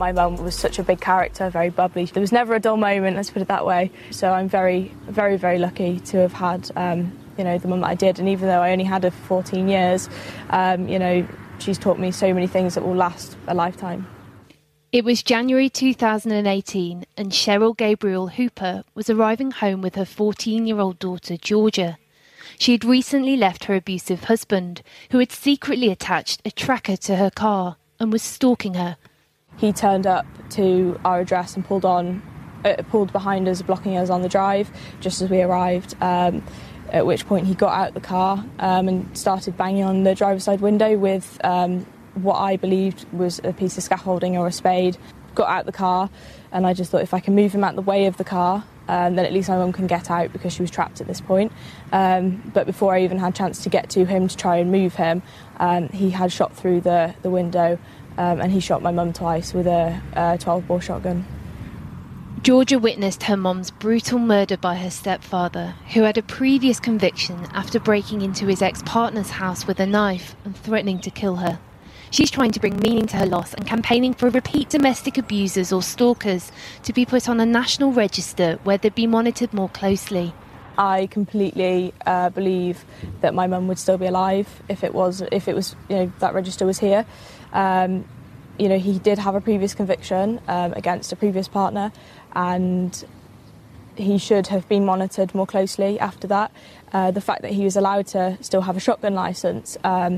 My mum was such a big character, very bubbly. There was never a dull moment, let's put it that way. So I'm very, very, very lucky to have had, the mum that I did. And even though I only had her for 14 years, she's taught me so many things that will last a lifetime. It was January 2018 and Cheryl Gabriel Hooper was arriving home with her 14-year-old daughter, Georgia. She had recently left her abusive husband, who had secretly attached a tracker to her car and was stalking her. He turned up to our address and pulled behind us, blocking us on the drive just as we arrived, at which point he got out the car and started banging on the driver's side window with what I believed was a piece of scaffolding or a spade. Got out the car, and I just thought if I can move him out the way of the car, then at least my mum can get out because she was trapped at this point. But before I even had a chance to get to him to try and move him, he had shot through the window and he shot my mum twice with a 12-bore shotgun. Georgia witnessed her mum's brutal murder by her stepfather, who had a previous conviction after breaking into his ex-partner's house with a knife and threatening to kill her. She's trying to bring meaning to her loss and campaigning for repeat domestic abusers or stalkers to be put on a national register where they'd be monitored more closely. I completely believe that my mum would still be alive if it was that register was here. He did have a previous conviction against a previous partner, and he should have been monitored more closely after that. The fact that he was allowed to still have a shotgun licence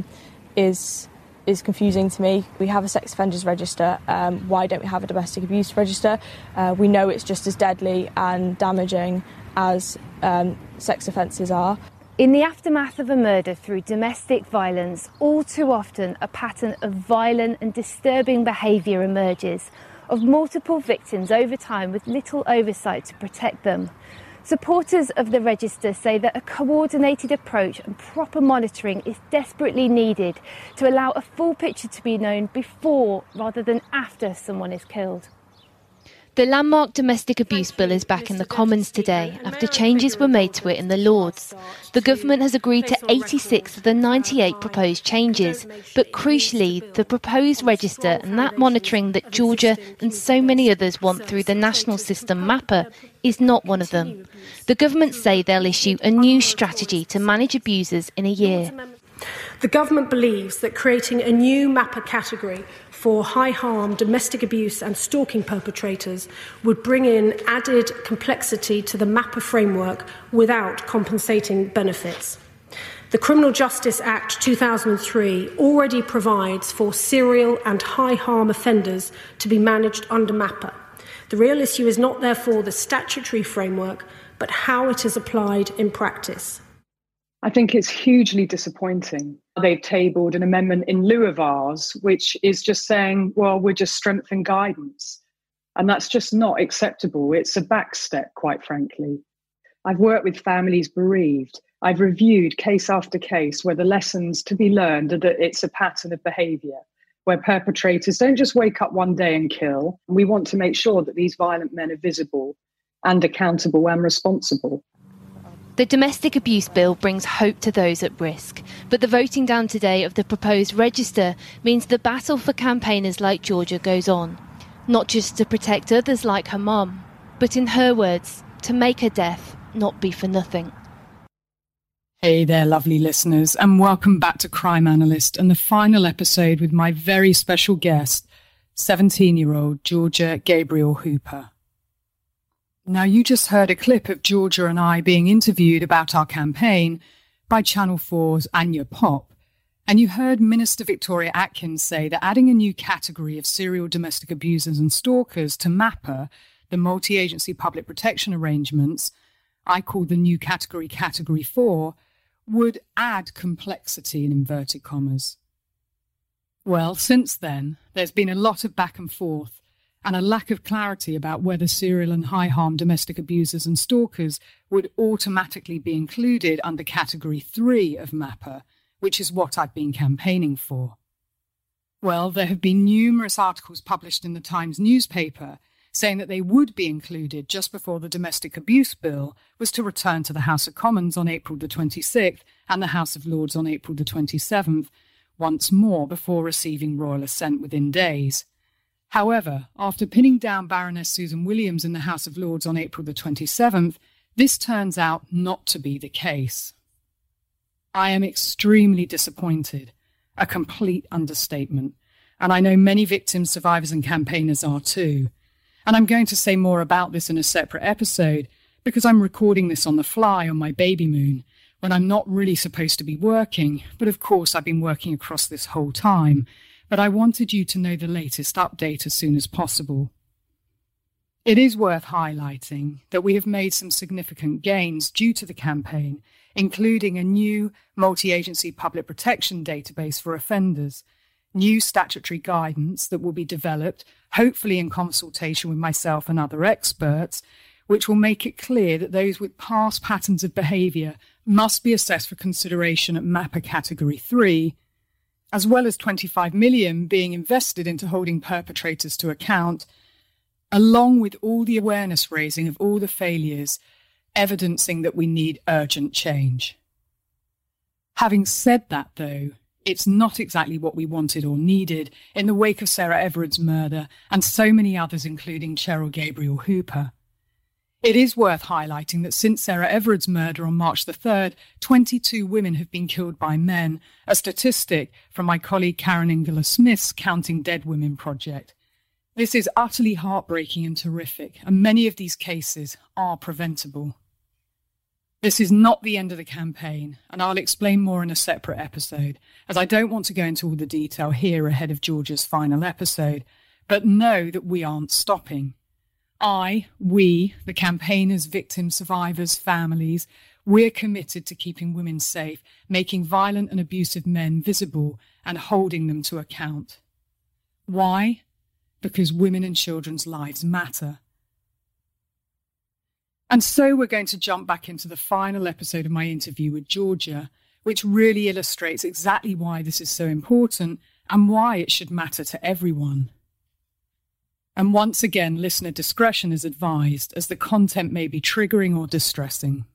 is confusing to me. We have a sex offenders register. Why don't we have a domestic abuse register? We know it's just as deadly and damaging as sex offences are. In the aftermath of a murder through domestic violence, all too often a pattern of violent and disturbing behaviour emerges, of multiple victims over time with little oversight to protect them. Supporters of the register say that a coordinated approach and proper monitoring is desperately needed to allow a full picture to be known before rather than after someone is killed. The landmark Domestic Abuse Bill is back in the Commons today after changes were made to it in the Lords. The government has agreed to 86 of the 98 proposed changes, but crucially, the proposed register and that monitoring that Georgia and so many others want through the national system MAPA is not one of them. The government say they'll issue a new strategy to manage abusers in a year. The government believes that creating a new MAPA category for high-harm domestic abuse and stalking perpetrators would bring in added complexity to the MAPA framework without compensating benefits. The Criminal Justice Act 2003 already provides for serial and high-harm offenders to be managed under MAPA. The real issue is not, therefore, the statutory framework, but how it is applied in practice. I think it's hugely disappointing. They've tabled an amendment in lieu of ours, which is just saying, well, we're just strengthening guidance. And that's just not acceptable. It's a backstep, quite frankly. I've worked with families bereaved. I've reviewed case after case where the lessons to be learned are that it's a pattern of behaviour, where perpetrators don't just wake up one day and kill. We want to make sure that these violent men are visible and accountable and responsible. The Domestic Abuse Bill brings hope to those at risk, but the voting down today of the proposed register means the battle for campaigners like Georgia goes on, not just to protect others like her mum, but in her words, to make her death not be for nothing. Hey there, lovely listeners, and welcome back to Crime Analyst and the final episode with my very special guest, 17-year-old Georgia Gabriel Hooper. Now, you just heard a clip of Georgia and I being interviewed about our campaign by Channel 4's Anya Pop, and you heard Minister Victoria Atkins say that adding a new category of serial domestic abusers and stalkers to MAPA, the multi-agency public protection arrangements, I call the new category Category 4, would add complexity in inverted commas. Well, since then, there's been a lot of back and forth, and a lack of clarity about whether serial and high-harm domestic abusers and stalkers would automatically be included under Category 3 of MAPA, which is what I've been campaigning for. Well, there have been numerous articles published in the Times newspaper saying that they would be included just before the Domestic Abuse Bill was to return to the House of Commons on April the 26th and the House of Lords on April the 27th, once more before receiving royal assent within days. However, after pinning down Baroness Susan Williams in the House of Lords on April the 27th, this turns out not to be the case. I am extremely disappointed, a complete understatement, and I know many victims, survivors and campaigners are too. And I'm going to say more about this in a separate episode because I'm recording this on the fly on my baby moon when I'm not really supposed to be working, but of course I've been working across this whole time. But I wanted you to know the latest update as soon as possible. It is worth highlighting that we have made some significant gains due to the campaign, including a new multi-agency public protection database for offenders, new statutory guidance that will be developed, hopefully in consultation with myself and other experts, which will make it clear that those with past patterns of behaviour must be assessed for consideration at MAPA Category 3, as well as 25 million being invested into holding perpetrators to account, along with all the awareness raising of all the failures, evidencing that we need urgent change. Having said that, though, it's not exactly what we wanted or needed in the wake of Sarah Everard's murder and so many others, including Cheryl Gabriel Hooper. It is worth highlighting that since Sarah Everard's murder on March the 3rd, 22 women have been killed by men, a statistic from my colleague Karen Ingler-Smith's Counting Dead Women project. This is utterly heartbreaking and terrific, and many of these cases are preventable. This is not the end of the campaign, and I'll explain more in a separate episode, as I don't want to go into all the detail here ahead of Georgia's final episode, but know that we aren't stopping. We, the campaigners, victims, survivors, families, we're committed to keeping women safe, making violent and abusive men visible and holding them to account. Why? Because women and children's lives matter. And so we're going to jump back into the final episode of my interview with Georgia, which really illustrates exactly why this is so important and why it should matter to everyone. And once again, listener discretion is advised, as the content may be triggering or distressing.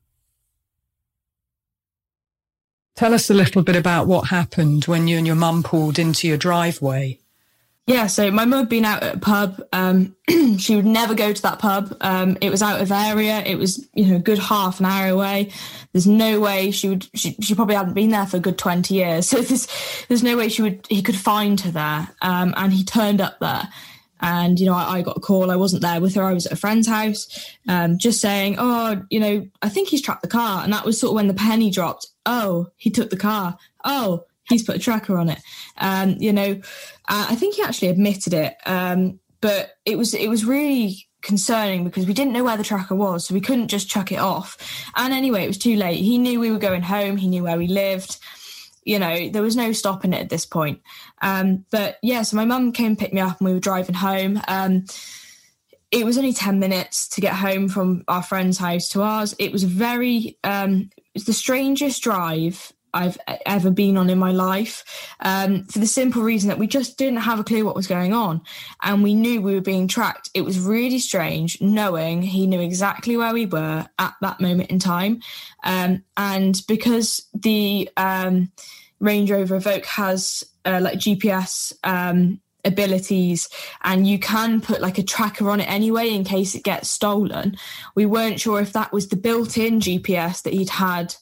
Tell us a little bit about what happened when you and your mum pulled into your driveway. Yeah, so my mum had been out at a pub. She would never go to that pub. It was out of area. It was, a good half an hour away. There's no way she probably hadn't been there for a good 20 years. So there's no way he could find her there. And he turned up there. And, I got a call. I wasn't there with her. I was at a friend's house, just saying, I think he's tracked the car. And that was sort of when the penny dropped. Oh, he took the car. Oh, he's put a tracker on it. I think he actually admitted it. But it was really concerning because we didn't know where the tracker was. So we couldn't just chuck it off. And anyway, it was too late. He knew we were going home. He knew where we lived. There was no stopping it at this point. But yeah, so my mum came and picked me up and we were driving home. It was only 10 minutes to get home from our friend's house to ours. It was it's the strangest drive I've ever been on in my life, for the simple reason that we just didn't have a clue what was going on. And we knew we were being tracked. It was really strange knowing he knew exactly where we were at that moment in time. And because the Range Rover Evoque has GPS abilities, and you can put a tracker on it anyway in case it gets stolen, we weren't sure if that was the built-in GPS that he'd had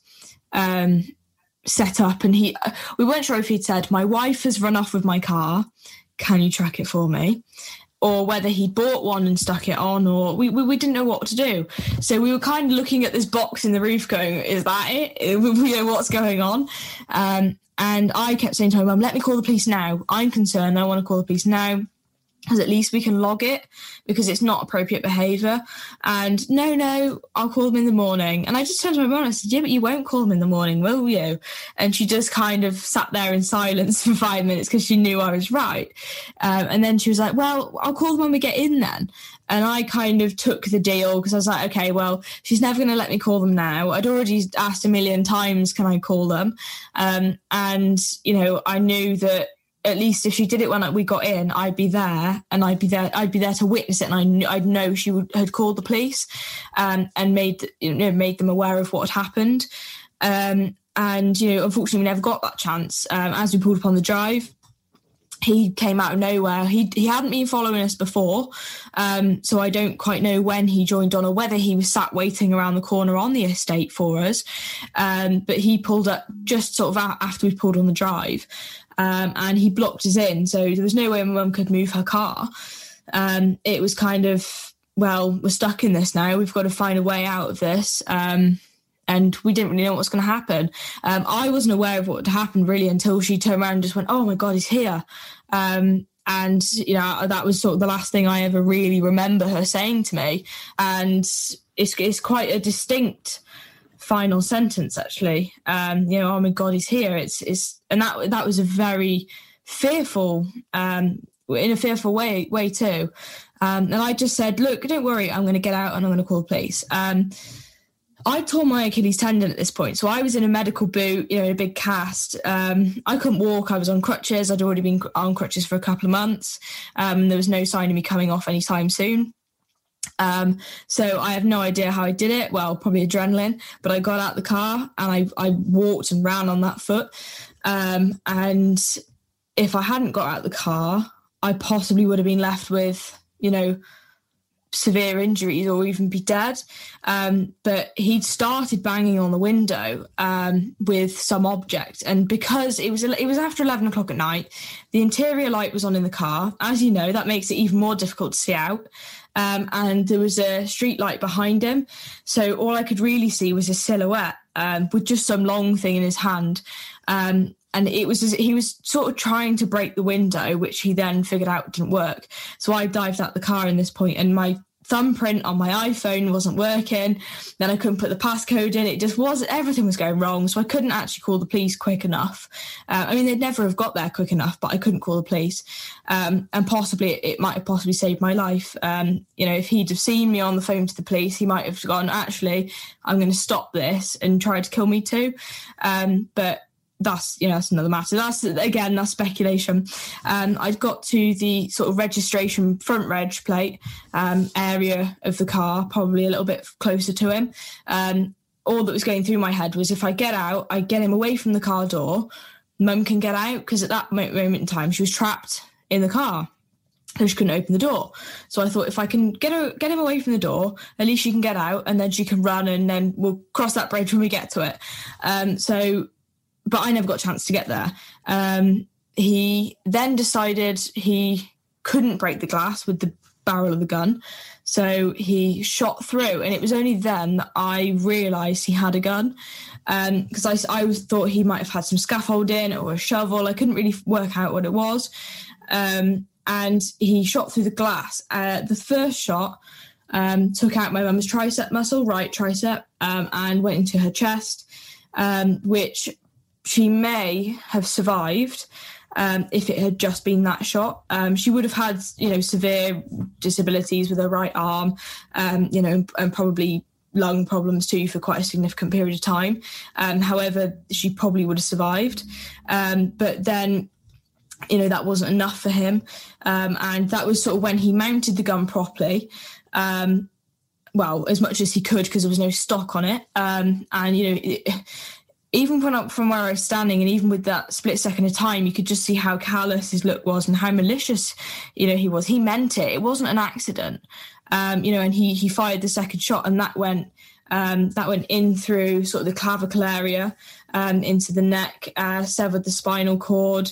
set up, and we weren't sure if he'd said, my wife has run off with my car, can you track it for me? Or whether he'd bought one and stuck it on, or we didn't know what to do. So we were kind of looking at this box in the roof going, is that it? We know what's going on. And I kept saying to my mum, let me call the police now. I'm concerned. I want to call the police now, because at least we can log it, because it's not appropriate behaviour. And no, I'll call them in the morning. And I just turned to my mum and I said, yeah, but you won't call them in the morning, will you? And she just kind of sat there in silence for 5 minutes because she knew I was right. And then she was like, well, I'll call them when we get in then. And I kind of took the deal because I was like, okay, well, she's never going to let me call them now. I'd already asked a million times, can I call them? And, I knew that at least if she did it when we got in, I'd be there, and I'd be there to witness it, and I'd know she had called the police, and made them aware of what had happened. And unfortunately, we never got that chance. As we pulled up on the drive, he came out of nowhere. He hadn't been following us before, so I don't quite know when he joined on or whether he was sat waiting around the corner on the estate for us. But he pulled up just sort of after we pulled on the drive, and he blocked us in. So there was no way my mum could move her car. It was kind of, well, we're stuck in this now. We've got to find a way out of this. And we didn't really know what was going to happen. I wasn't aware of what had happened really until she turned around and just went, "Oh my God, he's here." And, that was sort of the last thing I ever really remember her saying to me. And it's quite a distinct final sentence, actually. "Oh my God, he's here." And that was a very fearful, in a fearful way too. And I just said, "Look, don't worry, I'm going to get out and I'm going to call the police." I tore my Achilles tendon at this point, so I was in a medical boot, in a big cast. I couldn't walk. I was on crutches. I'd already been on crutches for a couple of months. There was no sign of me coming off anytime soon. So I have no idea how I did it. Well, probably adrenaline, but I got out the car and I walked and ran on that foot. And if I hadn't got out the car, I possibly would have been left with, severe injuries or even be dead. But he'd started banging on the window with some object, and because it was after 11 o'clock at night, the interior light was on in the car. As you know, that makes it even more difficult to see out. And there was a street light behind him, so all I could really see was his silhouette with just some long thing in his hand. And it was as he was sort of trying to break the window, which he then figured out didn't work. So I dived out the car in this point, and my thumbprint on my iPhone wasn't working. Then I couldn't put the passcode in. It just wasn't, everything was going wrong. So I couldn't actually call the police quick enough. They'd never have got there quick enough, but I couldn't call the police. And possibly, it might have possibly saved my life. If he'd have seen me on the phone to the police, he might have gone, "Actually, I'm going to stop this," and tried to kill me too. But that's another matter. That's speculation. I'd got to the sort of registration front reg plate area of the car, probably a little bit closer to him. All that was going through my head was, if I get out, I get him away from the car door, Mum can get out, because at that moment in time she was trapped in the car. So she couldn't open the door. So I thought, if I can get him away from the door, at least she can get out, and then she can run, and then we'll cross that bridge when we get to it. But I never got a chance to get there. He then decided he couldn't break the glass with the barrel of the gun. So he shot through. And it was only then that I realised he had a gun. Because I thought he might have had some scaffolding or a shovel. I couldn't really work out what it was. And he shot through the glass. The first shot took out my mum's tricep muscle, right tricep, and went into her chest, which she may have survived if it had just been that shot. She would have had, severe disabilities with her right arm, and probably lung problems too for quite a significant period of time. However, she probably would have survived. But then, that wasn't enough for him. And that was sort of when he mounted the gun properly. Well, as much as he could, because there was no stock on it. Even from where I was standing, and even with that split second of time, you could just see how callous his look was and how malicious, he was. He meant it. It wasn't an accident, and he fired the second shot, and that went in through sort of the clavicle area, into the neck, severed the spinal cord,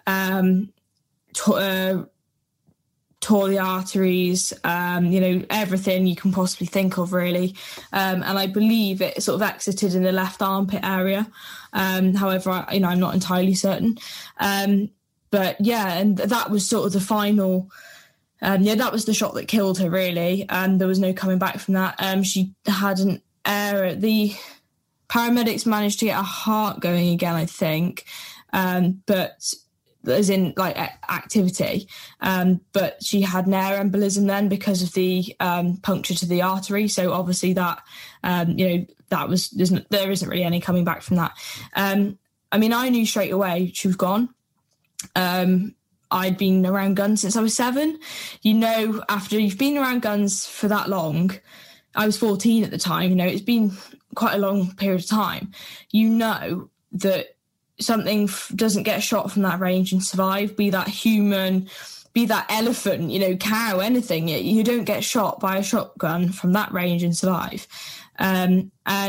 tore the arteries, everything you can possibly think of, really. And I believe it sort of exited in the left armpit area. However, I'm not entirely certain. But yeah, and that was sort of the final. That was the shot that killed her, really. And there was no coming back from that. She had an error. The paramedics managed to get her heart going again, I think. But as in like activity, but she had an air embolism then because of the puncture to the artery. So obviously that, there isn't really any coming back from that. I knew straight away she was gone. I'd been around guns since I was 7. After you've been around guns for that long, I was 14 at the time, it's been quite a long period of time. That something doesn't get shot from that range and survive, be that human, be that elephant, cow, anything. You don't get shot by a shotgun from that range and survive. And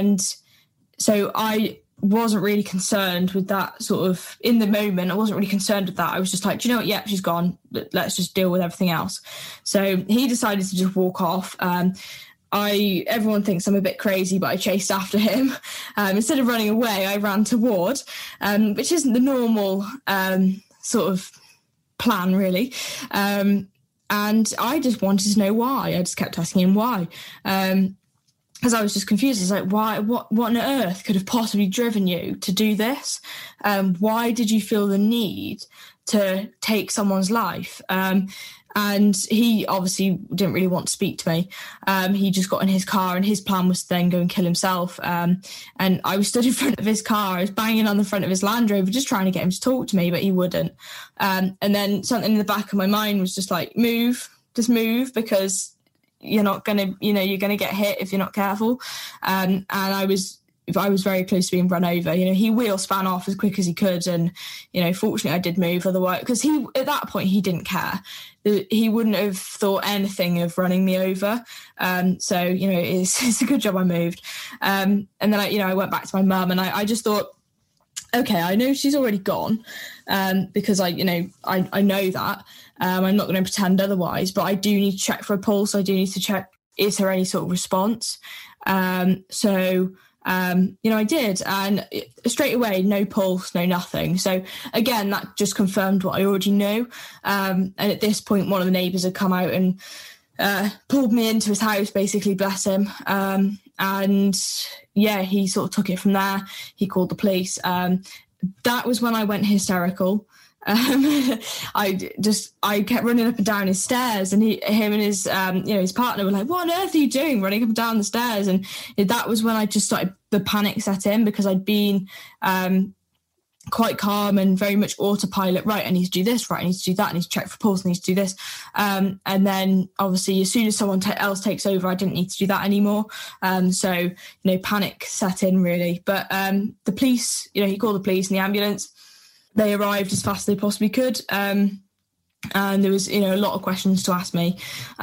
so I wasn't really concerned with that sort of, in the moment, I wasn't really concerned with that. I was just like, do you know what? Yeah, she's gone. Let's just deal with everything else. So he decided to just walk off. Everyone thinks I'm a bit crazy, but I chased after him. Instead of running away, I ran toward, which isn't the normal sort of plan, really. And I just wanted to know why. I just kept asking him why. Because I was just confused. It's like, why? What on earth could have possibly driven you to do this? Why did you feel the need to take someone's life? And he obviously didn't really want to speak to me. He just got in his car, and his plan was to then go and kill himself. And I was stood in front of his car. I was banging on the front of his Land Rover, just trying to get him to talk to me, but he wouldn't. And then something in the back of my mind was just like, just move, because you're not going to, you're going to get hit if you're not careful. And I was very close to being run over. He wheel span off as quick as he could. And, fortunately I did move, otherwise, because at that point, he didn't care. He wouldn't have thought anything of running me over. So, it's a good job I moved. And then I went back to my mum, and I just thought, okay, I know she's already gone, because I know that. I'm not going to pretend otherwise, but I do need to check for a pulse. I do need to check, is there any sort of response? So I did, and straight away, no pulse, no nothing. So again, that just confirmed what I already knew. And at this point, one of the neighbours had come out and pulled me into his house, basically, bless him. And yeah, he sort of took it from there. He called the police. That was when I went hysterical. I kept running up and down his stairs, and him and his his partner were like, "What on earth are you doing, running up and down the stairs?" And that was when I just started, the panic set in, because I'd been quite calm and very much autopilot. Right, I need to do this. Right, I need to do that. I need to check for pulse. I need to do this. And then obviously, as soon as someone else takes over, I didn't need to do that anymore. So panic set in, really. But the police, he called the police and the ambulance. They arrived as fast as they possibly could. And there was, a lot of questions to ask me.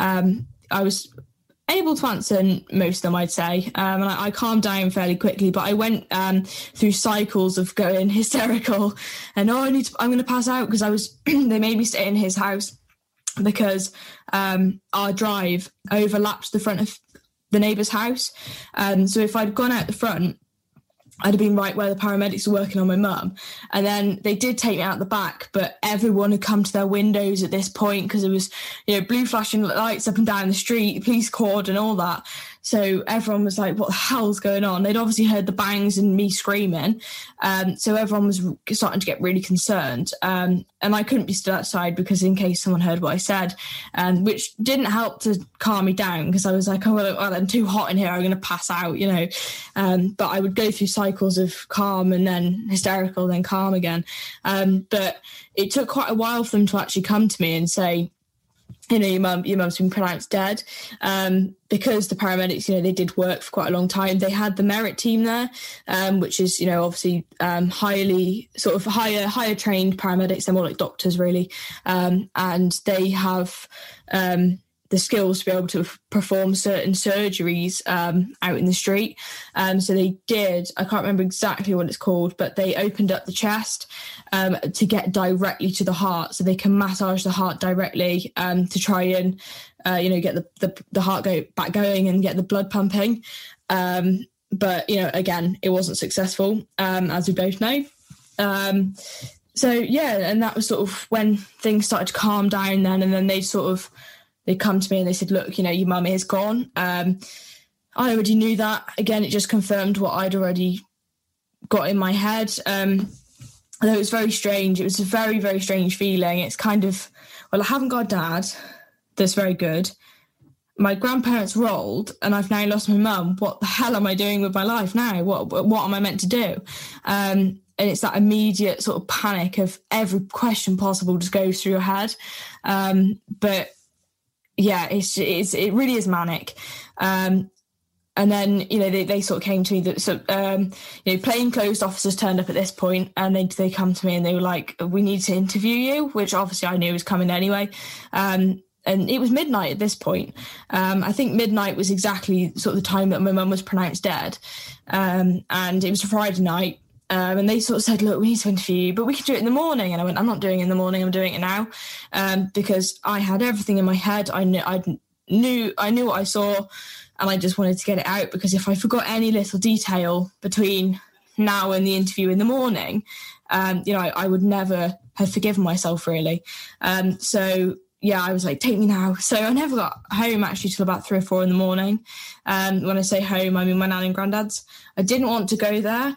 I was able to answer most of them, I'd say. And I calmed down fairly quickly, but I went through cycles of going hysterical and, I'm going to pass out, because they made me stay in his house, because our drive overlapped the front of the neighbour's house. So if I'd gone out the front, I'd have been right where the paramedics were working on my mum. And then they did take me out the back, but everyone had come to their windows at this point, because there was, blue flashing lights up and down the street, police cordon and all that. So everyone was like, what the hell's going on? They'd obviously heard the bangs and me screaming. So everyone was starting to get really concerned. And I couldn't be stood outside, because in case someone heard what I said, which didn't help to calm me down, because I was like, I'm too hot in here, I'm going to pass out, But I would go through cycles of calm and then hysterical, then calm again. But it took quite a while for them to actually come to me and say, your mum's been pronounced dead, because the paramedics, they did work for quite a long time. They had the merit team there, which is, obviously highly sort of higher trained paramedics. They're more like doctors, really, and they have the skills to be able to perform certain surgeries out in the street. So they did, I can't remember exactly what it's called, but they opened up the chest to get directly to the heart, so they can massage the heart directly to try and, get the heart back going and get the blood pumping. But, again, it wasn't successful, as we both know. So, yeah, and that was sort of when things started to calm down then, and then they come to me and they said, look, your mum is gone. I already knew that. Again, it just confirmed what I'd already got in my head. Although it was very strange. It was a very, very strange feeling. It's kind of, I haven't got a dad that's very good. My grandparents were old, and I've now lost my mum. What the hell am I doing with my life now? What am I meant to do? And it's that immediate sort of panic of every question possible just goes through your head. But yeah, it really is manic. And then, they sort of came to me that, plainclothes officers turned up at this point, and they come to me and they were like, we need to interview you, which obviously I knew was coming anyway. And it was midnight at this point. I think midnight was exactly sort of the time that my mum was pronounced dead. And it was a Friday night. And they sort of said, look, we need to interview you, but we can do it in the morning. And I went, I'm not doing it in the morning, I'm doing it now. Because I had everything in my head. I knew what I saw, and I just wanted to get it out, because if I forgot any little detail between now and the interview in the morning, I would never have forgiven myself, really. So I was like, take me now. So I never got home actually till about 3 or 4 in the morning. When I say home, I mean my nan and granddad's. I didn't want to go there.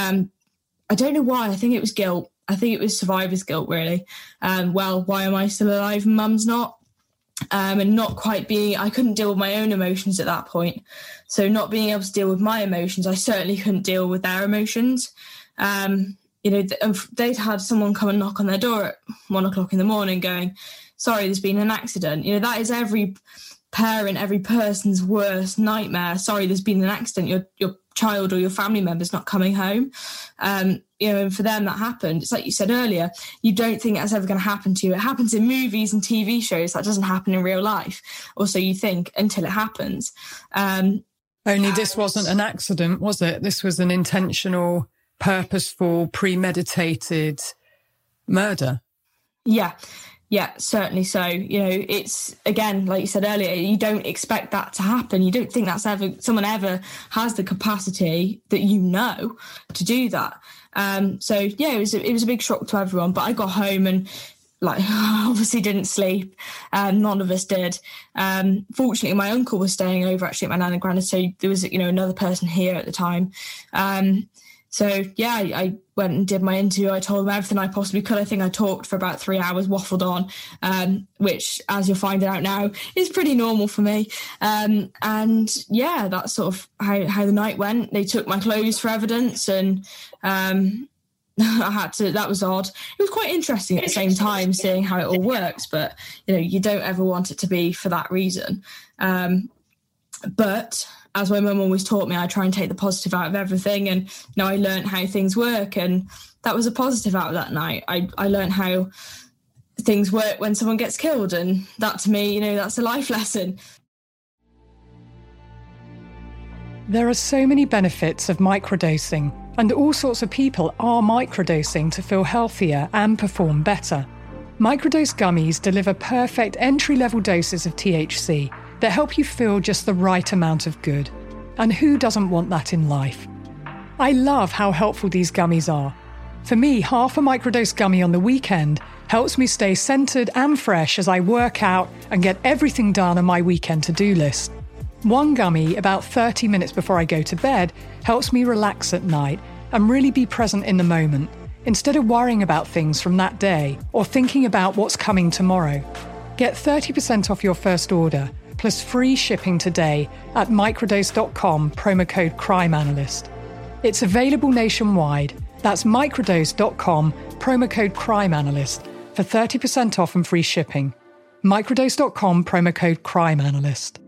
I don't know why. I think it was guilt. I think it was survivor's guilt, really. Why am I still alive and mum's not? And not quite I couldn't deal with my own emotions at that point. So not being able to deal with my emotions, I certainly couldn't deal with their emotions. They'd had someone come and knock on their door at 1 o'clock in the morning going, sorry, there's been an accident. That is every parent, every person's worst nightmare. Sorry, there's been an accident. Your child or your family member's not coming home. And for them that happened. It's like you said earlier, you don't think that's ever going to happen to you. It happens in movies and TV shows. That doesn't happen in real life. Or so you think, until it happens. Only this wasn't an accident, was it? This was an intentional, purposeful, premeditated murder. Yeah, certainly so. It's, again, like you said earlier, you don't expect that to happen. You don't think someone ever has the capacity that to do that. It was a big shock to everyone. But I got home and obviously didn't sleep. None of us did. Fortunately, my uncle was staying over actually at my nan and granddad, so there was another person here at the time. I went and did my interview. I told them everything I possibly could. I think I talked for about 3 hours, waffled on, which, as you're finding out now, is pretty normal for me. That's sort of how the night went. They took my clothes for evidence, and that was odd. It was quite interesting at the same time, seeing how it all works, but, you don't ever want it to be for that reason. But as my mum always taught me, I try and take the positive out of everything. And I learned how things work. And that was a positive out of that night. I learned how things work when someone gets killed. And that, to me, that's a life lesson. There are so many benefits of microdosing, and all sorts of people are microdosing to feel healthier and perform better. Microdose gummies deliver perfect entry-level doses of THC that help you feel just the right amount of good. And who doesn't want that in life? I love how helpful these gummies are. For me, half a microdose gummy on the weekend helps me stay centered and fresh as I work out and get everything done on my weekend to-do list. One gummy, about 30 minutes before I go to bed, helps me relax at night and really be present in the moment, instead of worrying about things from that day or thinking about what's coming tomorrow. Get 30% off your first order, plus free shipping today at microdose.com, promo code CrimeAnalyst. It's available nationwide. That's microdose.com, promo code CrimeAnalyst, for 30% off and free shipping. Microdose.com, promo code CrimeAnalyst.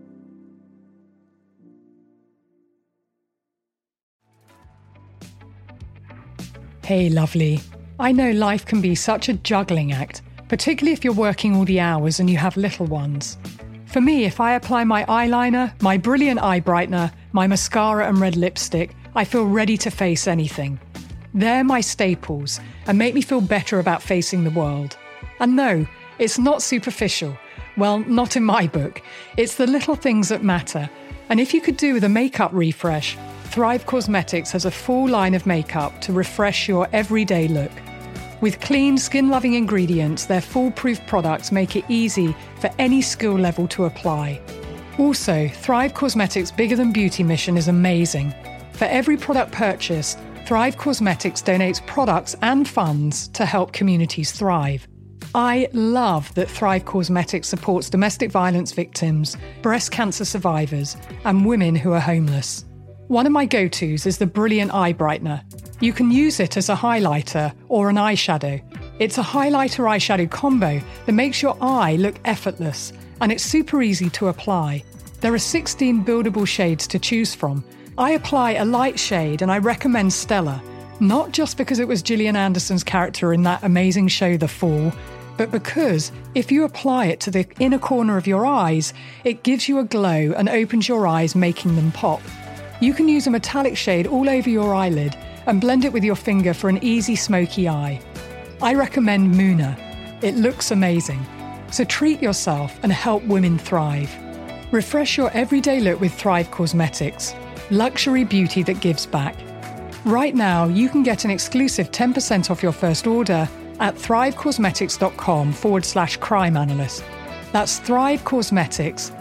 Hey, lovely. I know life can be such a juggling act, particularly if you're working all the hours and you have little ones. For me, if I apply my eyeliner, my brilliant eye brightener, my mascara and red lipstick, I feel ready to face anything. They're my staples and make me feel better about facing the world. And no, it's not superficial. Well, not in my book. It's the little things that matter. And if you could do with a makeup refresh, Thrive Causemetics has a full line of makeup to refresh your everyday look. With clean, skin-loving ingredients, their foolproof products make it easy for any skill level to apply. Also, Thrive Causemetics' Bigger Than Beauty mission is amazing. For every product purchased, Thrive Causemetics donates products and funds to help communities thrive. I love that Thrive Causemetics supports domestic violence victims, breast cancer survivors, and women who are homeless. One of my go-tos is the Brilliant Eye Brightener. You can use it as a highlighter or an eyeshadow. It's a highlighter-eyeshadow combo that makes your eye look effortless, and it's super easy to apply. There are 16 buildable shades to choose from. I apply a light shade and I recommend Stella, not just because it was Gillian Anderson's character in that amazing show The Fall, but because if you apply it to the inner corner of your eyes, it gives you a glow and opens your eyes, making them pop. You can use a metallic shade all over your eyelid and blend it with your finger for an easy smoky eye. I recommend Muna. It looks amazing. So treat yourself and help women thrive. Refresh your everyday look with Thrive Cosmetics, luxury beauty that gives back. Right now, you can get an exclusive 10% off your first order at thrivecosmetics.com/crime analyst. That's Thrive Cosmetics,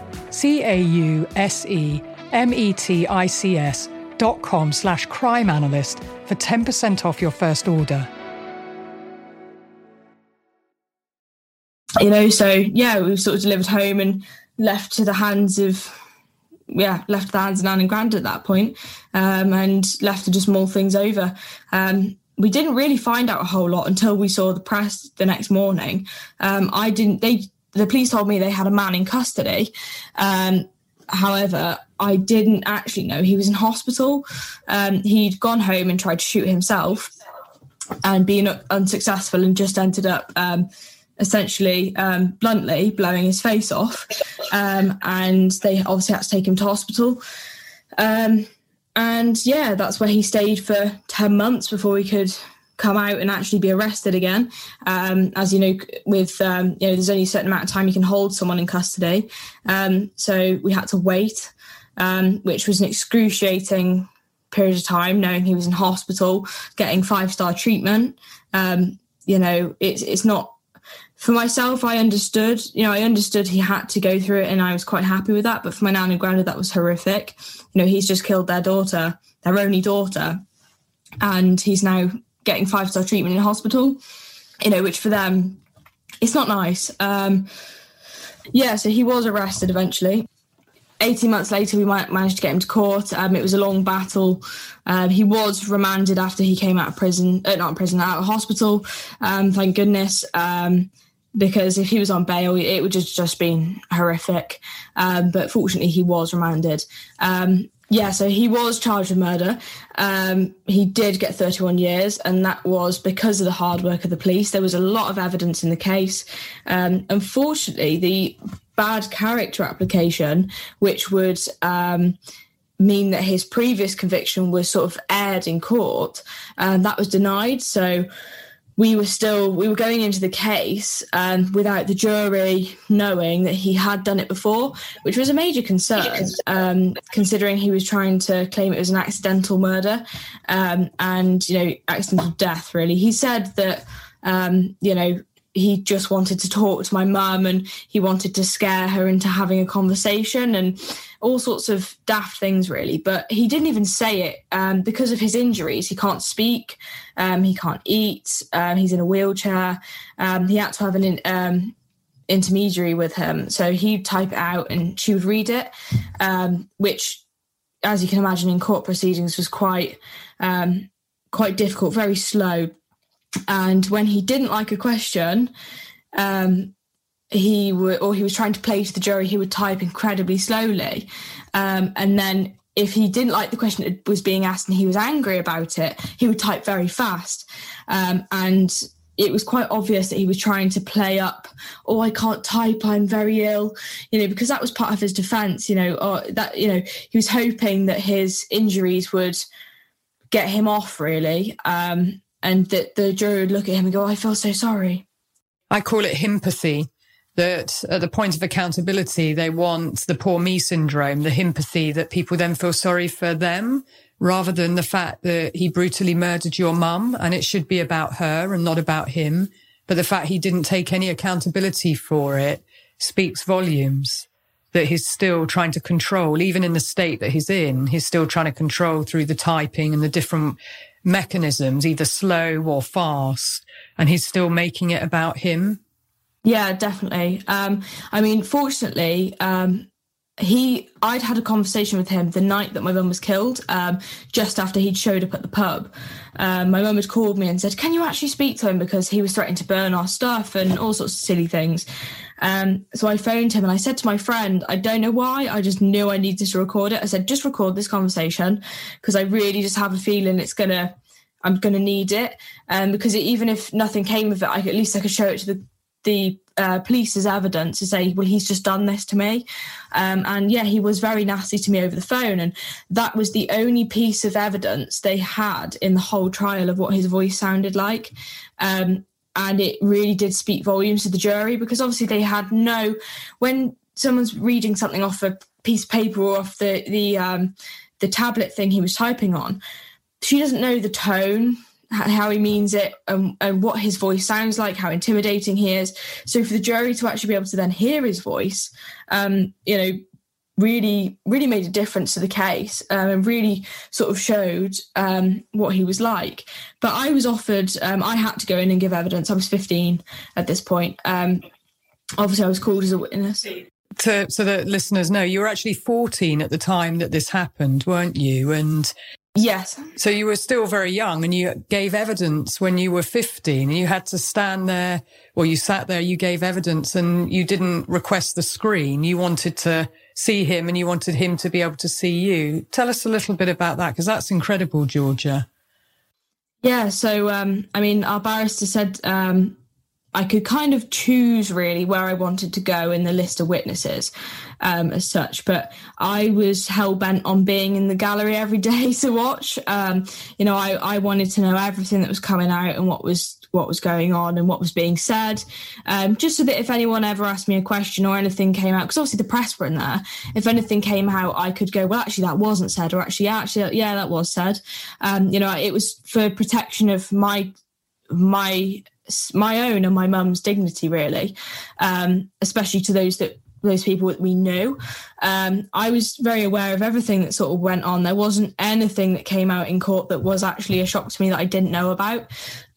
CAUSEMETICS.com/crime analyst for 10% off your first order. You know, so yeah, we were sort of delivered home and left to the hands of Nan and Grand at that point, and left to just mull things over. We didn't really find out a whole lot until we saw the press the next morning. The police told me they had a man in custody. However, I didn't actually know he was in hospital. He'd gone home and tried to shoot himself and been unsuccessful and just ended up essentially, bluntly, blowing his face off. And they obviously had to take him to hospital. And yeah, that's where he stayed for 10 months before he could come out and actually be arrested again. As you know, with, there's only a certain amount of time you can hold someone in custody. So we had to wait, which was an excruciating period of time, knowing he was in hospital, getting 5-star treatment. It's not, for myself, I understood he had to go through it and I was quite happy with that. But for my nan and granddad, that was horrific. He's just killed their daughter, their only daughter, and he's now getting 5-star treatment in hospital, which for them, it's not nice. So he was arrested eventually. 18 months later, we managed to get him to court. It was a long battle. He was remanded after he came out of out of hospital. Thank goodness. Because if he was on bail, it would just been horrific. But fortunately, he was remanded. So he was charged with murder. He did get 31 years, and that was because of the hard work of the police. There was a lot of evidence in the case. Unfortunately, the bad character application, which would mean that his previous conviction was sort of aired in court, that was denied. So we were going into the case without the jury knowing that he had done it before, which was a major concern, considering he was trying to claim it was an accidental murder and, accidental death, really. He said that, he just wanted to talk to my mum and he wanted to scare her into having a conversation and all sorts of daft things, really. But he didn't even say it because of his injuries. He can't speak, he can't eat, he's in a wheelchair. He had to have an intermediary with him. So he'd type it out and she would read it, which, as you can imagine, in court proceedings was quite difficult, very slow. And when he didn't like a question, he was trying to play to the jury, he would type incredibly slowly. And then if he didn't like the question that was being asked and he was angry about it, he would type very fast. And it was quite obvious that he was trying to play up, I can't type, I'm very ill, because that was part of his defense, he was hoping that his injuries would get him off, really. And that the jury would look at him and go, I feel so sorry. I call it himpathy, that at the point of accountability, they want the poor me syndrome, the himpathy that people then feel sorry for them, rather than the fact that he brutally murdered your mum and it should be about her and not about him. But the fact he didn't take any accountability for it speaks volumes, that he's still trying to control, even in the state that he's in, he's still trying to control through the typing and the different mechanisms, either slow or fast, and he's still making it about him. Yeah, definitely. Fortunately, I'd had a conversation with him the night that my mum was killed, just after he'd showed up at the pub. My mum had called me and said, can you actually speak to him, because he was threatening to burn our stuff and all sorts of silly things. So I phoned him and I said to my friend, I don't know why, I just knew I needed to record it. I said, just record this conversation, because I really just have a feeling I'm going to need it. Because even if nothing came of it, at least I could show it to the police as evidence to say, well, he's just done this to me. And yeah, he was very nasty to me over the phone. And that was the only piece of evidence they had in the whole trial of what his voice sounded like. And it really did speak volumes to the jury, because obviously they had when someone's reading something off a piece of paper or off the tablet thing he was typing on, she doesn't know the tone, how he means it, and what his voice sounds like, how intimidating he is. So for the jury to actually be able to then hear his voice, really, really made a difference to the case, and really sort of showed what he was like. But I was offered, I had to go in and give evidence. I was 15 at this point. Obviously, I was called as a witness. So that listeners know, you were actually 14 at the time that this happened, weren't you? And yes. So you were still very young, and you gave evidence when you were 15, and you had to stand there, or you sat there, you gave evidence, and you didn't request the screen. You wanted to see him, and you wanted him to be able to see you. Tell us a little bit about that, because that's incredible, Georgia. Yeah, so, our barrister said I could kind of choose really where I wanted to go in the list of witnesses as such, but I was hell-bent on being in the gallery every day to watch. I wanted to know everything that was coming out and what was going on and what was being said, just so that if anyone ever asked me a question or anything came out, because obviously the press were in there, if anything came out, I could go, well, actually that wasn't said, or actually, yeah, that was said. It was for protection of my own and my mum's dignity, really, especially to those people that we knew. I was very aware of everything that sort of went on. There wasn't anything that came out in court that was actually a shock to me that I didn't know about.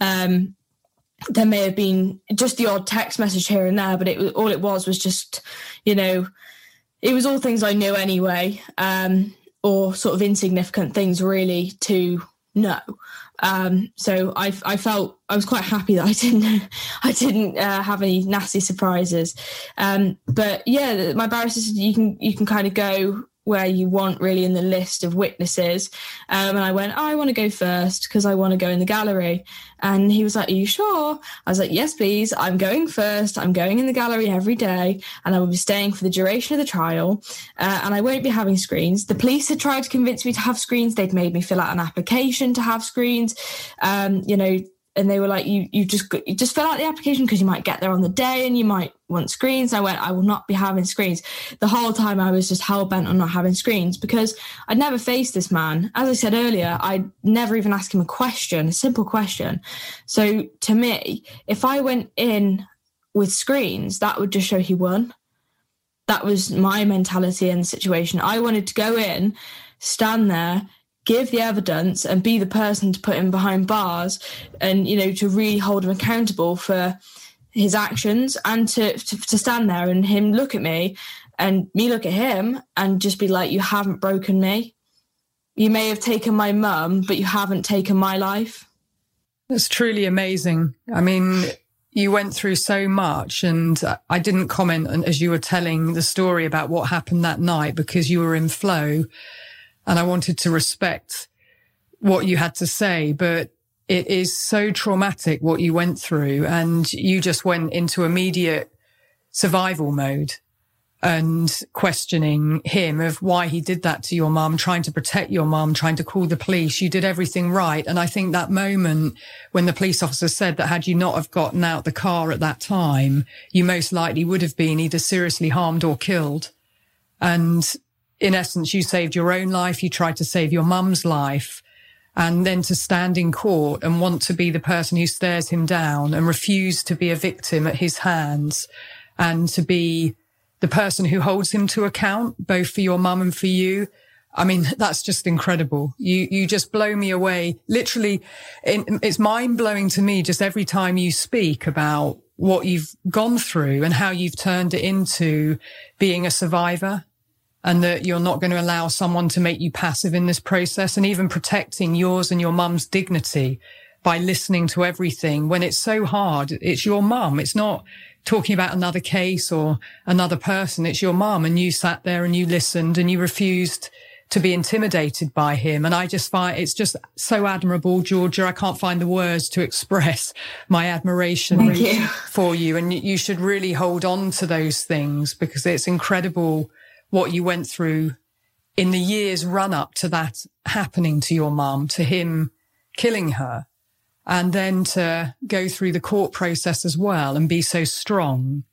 There may have been just the odd text message here and there, but all it was just, it was all things I knew anyway, or sort of insignificant things really to know. So I felt I was quite happy that I didn't have any nasty surprises. But yeah, my barrister said you can kind of go where you want really in the list of witnesses. And I went, I want to go first because I want to go in the gallery. And he was like, are you sure? I was like, yes, please. I'm going first. I'm going in the gallery every day and I will be staying for the duration of the trial. And I won't be having screens. The police had tried to convince me to have screens. They'd made me fill out an application to have screens, and they were like, you just fill out the application because you might get there on the day and you might want screens. I went, I will not be having screens. The whole time I was just hell-bent on not having screens because I'd never faced this man. As I said earlier, I'd never even asked him a simple question. So to me, if I went in with screens, that would just show he won. That was my mentality in the situation. I wanted to go in, stand there, give the evidence and be the person to put him behind bars and, to really hold him accountable for his actions and to stand there and him look at me and me look at him and just be like, you haven't broken me. You may have taken my mum, but you haven't taken my life. That's truly amazing. I mean, you went through so much, and I didn't comment as you were telling the story about what happened that night because you were in flow. And I wanted to respect what you had to say, but it is so traumatic what you went through. And you just went into immediate survival mode and questioning him of why he did that to your mum, trying to protect your mum, trying to call the police. You did everything right. And I think that moment when the police officer said that had you not have gotten out the car at that time, you most likely would have been either seriously harmed or killed. And in essence, you saved your own life. You tried to save your mum's life. And then to stand in court and want to be the person who stares him down and refuse to be a victim at his hands and to be the person who holds him to account, both for your mum and for you. I mean, that's just incredible. You just blow me away. Literally, it's mind-blowing to me just every time you speak about what you've gone through and how you've turned it into being a survivor. and that you're not going to allow someone to make you passive in this process, and even protecting yours and your mum's dignity by listening to everything when it's so hard. It's your mum. It's not talking about another case or another person. It's your mum, and you sat there and you listened and you refused to be intimidated by him. And I just find it's just so admirable, Georgia. I can't find the words to express my admiration for you. And you should really hold on to those things, because it's incredible what you went through in the years run up to that happening to your mum, to him killing her, and then to go through the court process as well and be so strong.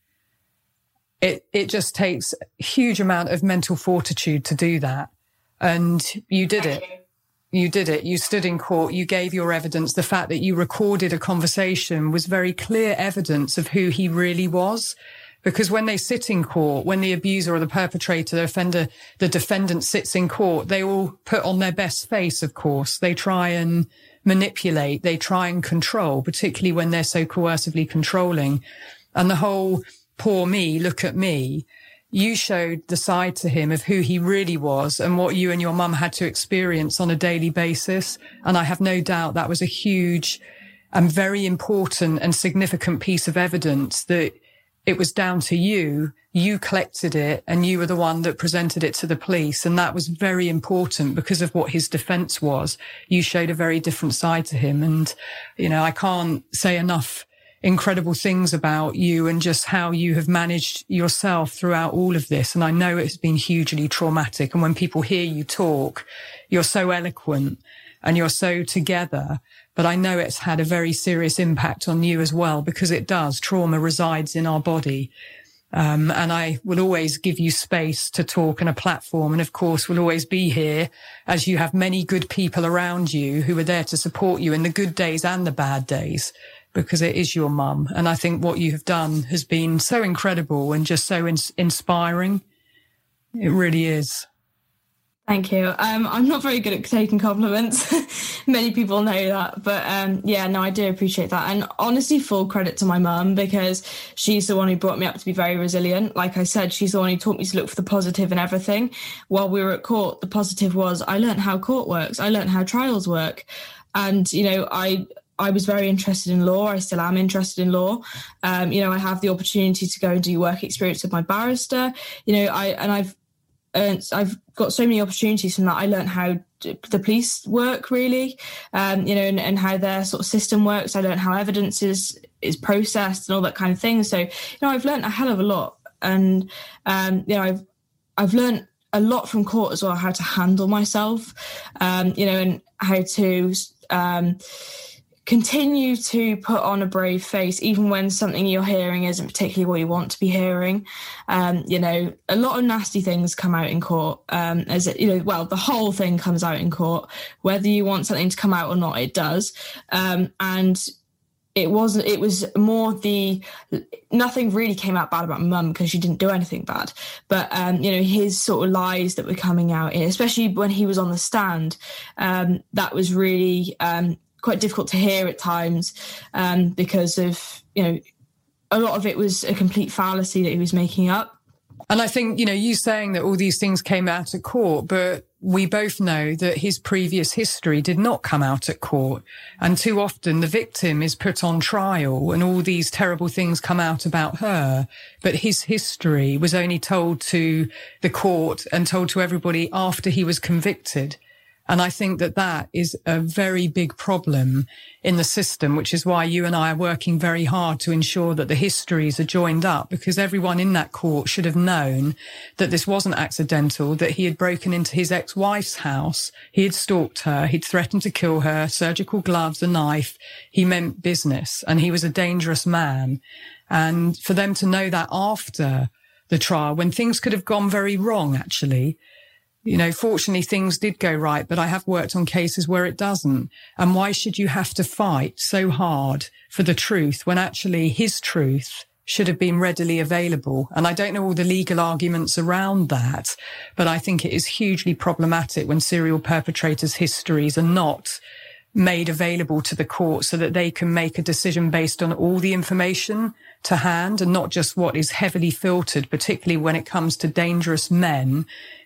It just takes a huge amount of mental fortitude to do that. And you did it. You did it. You stood in court. You gave your evidence. The fact that you recorded a conversation was very clear evidence of who he really was. Because when they sit in court, when the abuser or the perpetrator, the offender, the defendant sits in court, they all put on their best face, of course. They try and manipulate. They try and control, particularly when they're so coercively controlling. And the whole poor me, look at me. You showed the side to him of who he really was and what you and your mum had to experience on a daily basis. And I have no doubt that was a huge and very important and significant piece of evidence that it was down to you. You collected it and you were the one that presented it to the police. And that was very important because of what his defense was. You showed a very different side to him. And, you know, I can't say enough incredible things about you and just how you have managed yourself throughout all of this. And I know it's been hugely traumatic. And when people hear you talk, you're so eloquent and you're so together. But I know it's had a very serious impact on you as well, because it does. Trauma resides in our body. And I will always give you space to talk and a platform. And of course, we'll always be here as you have many good people around you who are there to support you in the good days and the bad days, because it is your mum. And I think what you have done has been so incredible and just so inspiring. It really is. Thank you. I'm not very good at taking compliments. Many people know that. But I do appreciate that. And honestly, full credit to my mum, because she's the one who brought me up to be very resilient. Like I said, she's the one who taught me to look for the positive in everything. While we were at court, the positive was I learned how court works. I learned how trials work. And, you know, I was very interested in law. I still am interested in law. I have the opportunity to go and do work experience with my barrister. You know, I've got so many opportunities from that. I learned how the police work, really, and how their sort of system works. I learned how evidence is processed and all that kind of thing. So, you know, I've learned a hell of a lot. And, I've learned a lot from court as well, how to handle myself, and how to continue to put on a brave face, even when something you're hearing isn't particularly what you want to be hearing. A lot of nasty things come out in court, the whole thing comes out in court, whether you want something to come out or not, it does. And it was more nothing really came out bad about my mum because she didn't do anything bad. But, his sort of lies that were coming out, especially when he was on the stand, that was really, quite difficult to hear at times, because of, a lot of it was a complete fallacy that he was making up. And I think, you saying that all these things came out at court, but we both know that his previous history did not come out at court. And too often the victim is put on trial and all these terrible things come out about her. But his history was only told to the court and told to everybody after he was convicted. And I think that is a very big problem in the system, which is why you and I are working very hard to ensure that the histories are joined up, because everyone in that court should have known that this wasn't accidental, that he had broken into his ex-wife's house, he had stalked her, he'd threatened to kill her, surgical gloves, a knife. He meant business and he was a dangerous man. And for them to know that after the trial, when things could have gone very wrong, actually, fortunately things did go right, but I have worked on cases where it doesn't. And why should you have to fight so hard for the truth when actually his truth should have been readily available? And I don't know all the legal arguments around that, but I think it is hugely problematic when serial perpetrators' histories are not made available to the court so that they can make a decision based on all the information to hand and not just what is heavily filtered, particularly when it comes to dangerous men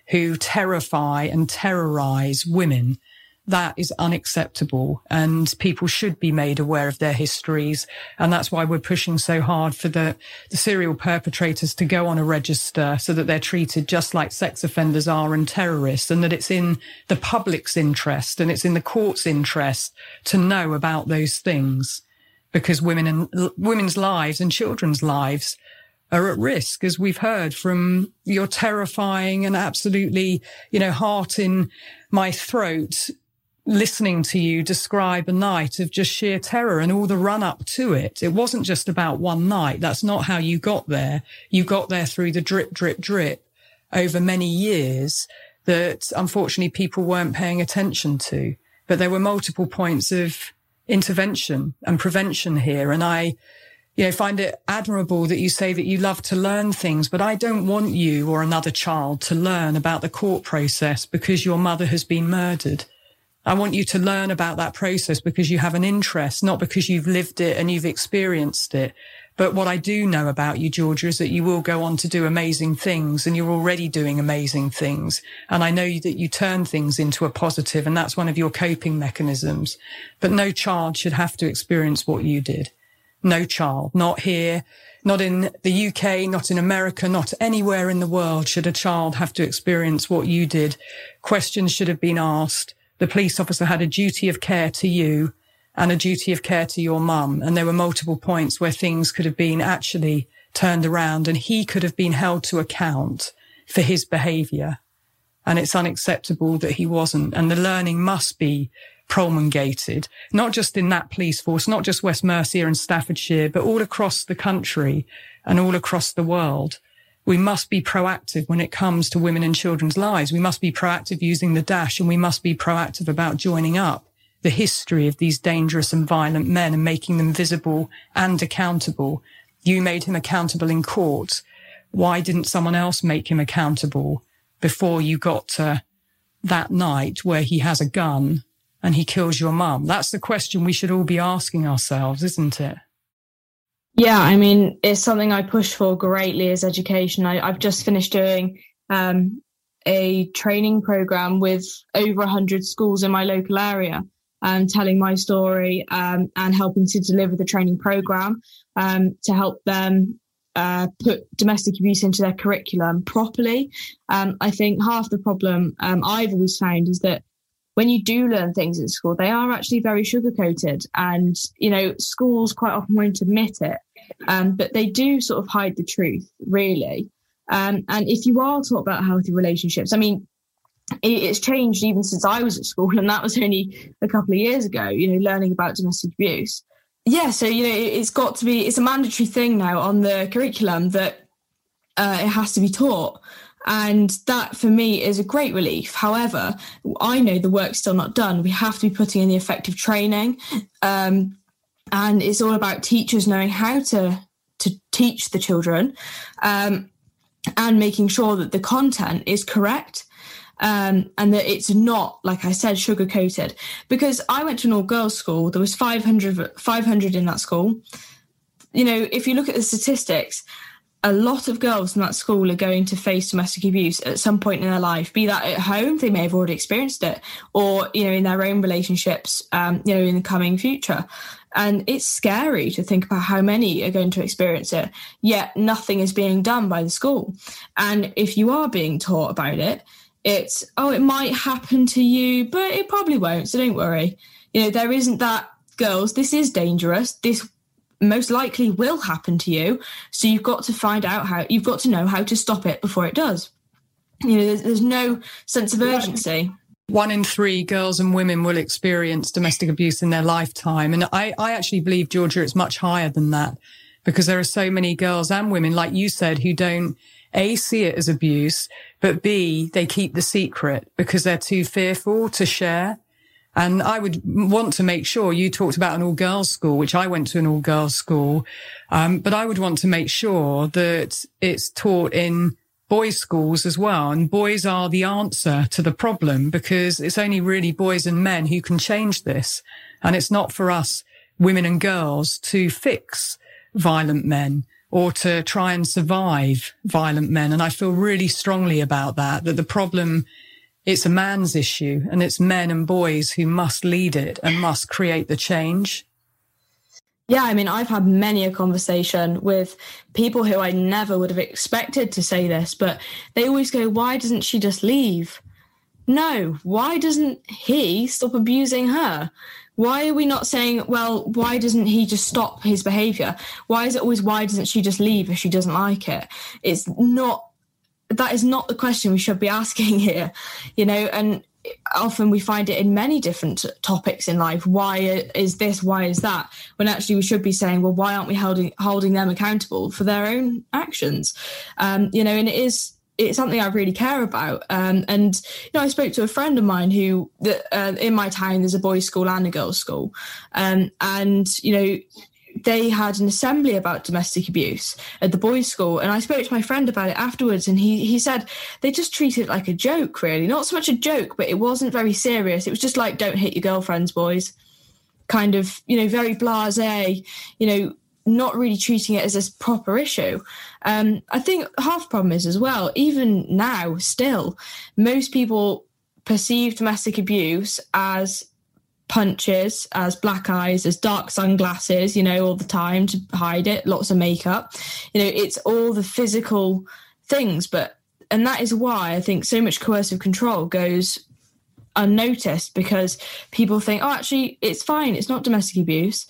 who terrify and terrorize women. That is unacceptable, and people should be made aware of their histories. And that's why we're pushing so hard for the serial perpetrators to go on a register so that they're treated just like sex offenders are and terrorists, and that it's in the public's interest and it's in the court's interest to know about those things, because women's lives and children's lives are at risk, as we've heard from your terrifying and absolutely, heart in my throat, listening to you describe a night of just sheer terror and all the run up to it. It wasn't just about one night. That's not how you got there. You got there through the drip, drip, drip over many years that unfortunately people weren't paying attention to. But there were multiple points of intervention and prevention here. And I find it admirable that you say that you love to learn things, but I don't want you or another child to learn about the court process because your mother has been murdered. I want you to learn about that process because you have an interest, not because you've lived it and you've experienced it. But what I do know about you, Georgia, is that you will go on to do amazing things, and you're already doing amazing things. And I know that you turn things into a positive, and that's one of your coping mechanisms. But no child should have to experience what you did. No child, not here, not in the UK, not in America, not anywhere in the world should a child have to experience what you did. Questions should have been asked. The police officer had a duty of care to you and a duty of care to your mum. And there were multiple points where things could have been actually turned around and he could have been held to account for his behaviour. And it's unacceptable that he wasn't. And the learning must be promulgated, not just in that police force, not just West Mercia and Staffordshire, but all across the country and all across the world. We must be proactive when it comes to women and children's lives. We must be proactive using the dash, and we must be proactive about joining up the history of these dangerous and violent men and making them visible and accountable. You made him accountable in court. Why didn't someone else make him accountable before you got to that night where he has a gun and he kills your mum? That's the question we should all be asking ourselves, isn't it? Yeah, I mean, it's something I push for greatly as education. I've just finished doing a training program with over 100 schools in my local area, telling my story and helping to deliver the training program to help them put domestic abuse into their curriculum properly. I think half the problem I've always found is that when you do learn things at school, they are actually very sugar-coated, and, schools quite often won't admit it, but they do sort of hide the truth, really. And if you are taught about healthy relationships, I mean, it's changed even since I was at school, and that was only a couple of years ago, learning about domestic abuse. Yeah, so, it's a mandatory thing now on the curriculum that it has to be taught. And that, for me, is a great relief. However, I know the work's still not done. We have to be putting in the effective training. And it's all about teachers knowing how to teach the children and making sure that the content is correct and that it's not, like I said, sugar-coated. Because I went to an all-girls school. There was 500 in that school. If you look at the statistics, a lot of girls in that school are going to face domestic abuse at some point in their life, be that at home, they may have already experienced it, or, in their own relationships, in the coming future. And it's scary to think about how many are going to experience it, yet nothing is being done by the school. And if you are being taught about it, it's, it might happen to you, but it probably won't, so don't worry. There isn't that, girls, this is dangerous, this most likely will happen to you, so you've got to know how to stop it before it does. There's no sense of urgency. 1 in 3 girls and women will experience domestic abuse in their lifetime, and I actually believe, Georgia, it's much higher than that, because there are so many girls and women, like you said, who don't A, see it as abuse, but B, they keep the secret because they're too fearful to share. And I would want to make sure, you talked about an all-girls school, which I went to an all-girls school, but I would want to make sure that it's taught in boys' schools as well. And boys are the answer to the problem, because it's only really boys and men who can change this. And it's not for us, women and girls, to fix violent men or to try and survive violent men. And I feel really strongly about that the problem, it's a man's issue, and it's men and boys who must lead it and must create the change. Yeah, I mean, I've had many a conversation with people who I never would have expected to say this, but they always go, why doesn't she just leave? No, why doesn't he stop abusing her? Why are we not saying, well, why doesn't he just stop his behaviour? Why is it always, why doesn't she just leave if she doesn't like it? That is not the question we should be asking here, and often we find it in many different topics in life. Why is this? Why is that? When actually we should be saying, well, why aren't we holding them accountable for their own actions? And it's something I really care about. And I spoke to a friend of mine who, in my town, there's a boys' school and a girls' school. And they had an assembly about domestic abuse at the boys' school. And I spoke to my friend about it afterwards, and he said they just treated it like a joke, really. Not so much a joke, but it wasn't very serious. It was just like, don't hit your girlfriends, boys. Kind of, very blasé, not really treating it as a proper issue. I think half the problem is as well, even now, still, most people perceive domestic abuse as punches, as black eyes, as dark sunglasses, all the time to hide it, lots of makeup. It's all the physical things. And that is why I think so much coercive control goes unnoticed, because people think, oh, actually, it's fine, it's not domestic abuse,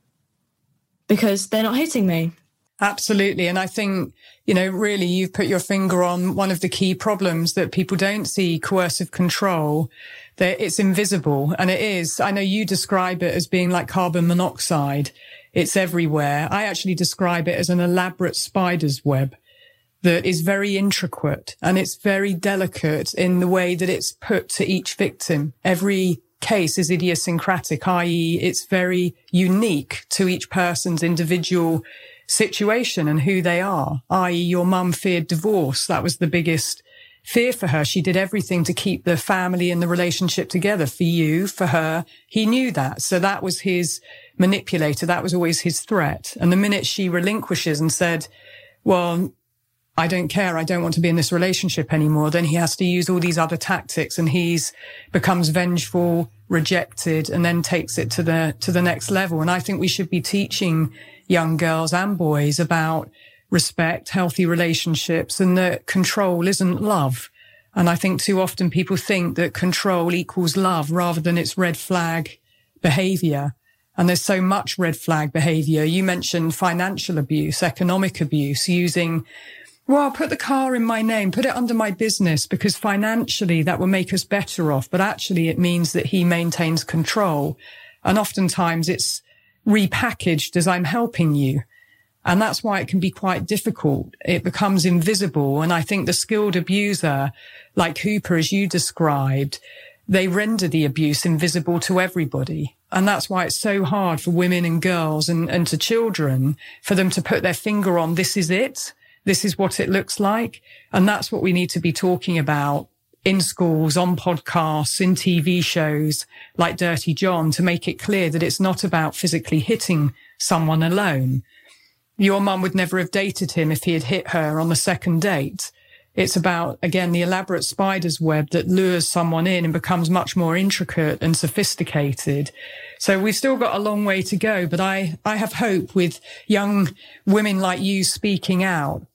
because they're not hitting me. Absolutely. And I think, really you've put your finger on one of the key problems that people don't see coercive control, that it's invisible. And it is. I know you describe it as being like carbon monoxide. It's everywhere. I actually describe it as an elaborate spider's web that is very intricate, and it's very delicate in the way that it's put to each victim. Every case is idiosyncratic, i.e. it's very unique to each person's individual situation and who they are, i.e. your mum feared divorce. That was the biggest fear for her. She did everything to keep the family and the relationship together. For you, for her, he knew that. So that was his manipulator. That was always his threat. And the minute she relinquishes and said, well, I don't care, I don't want to be in this relationship anymore, then he has to use all these other tactics, and becomes vengeful, rejected, and then takes it to the next level. And I think we should be teaching young girls and boys about respect, healthy relationships, and that control isn't love. And I think too often people think that control equals love rather than it's red flag behavior. And there's so much red flag behavior. You mentioned financial abuse, economic abuse, using, well, put the car in my name, put it under my business, because financially that will make us better off. But actually it means that he maintains control. And oftentimes it's repackaged as I'm helping you. And that's why it can be quite difficult. It becomes invisible. And I think the skilled abuser, like Hooper, as you described, they render the abuse invisible to everybody. And that's why it's so hard for women and girls and to children for them to put their finger on, this is it. This is what it looks like. And that's what we need to be talking about in schools, on podcasts, in TV shows like Dirty John, to make it clear that it's not about physically hitting someone alone. Your mum would never have dated him if he had hit her on the second date. It's about, again, the elaborate spider's web that lures someone in and becomes much more intricate and sophisticated. So we've still got a long way to go, but I have hope with young women like you speaking out,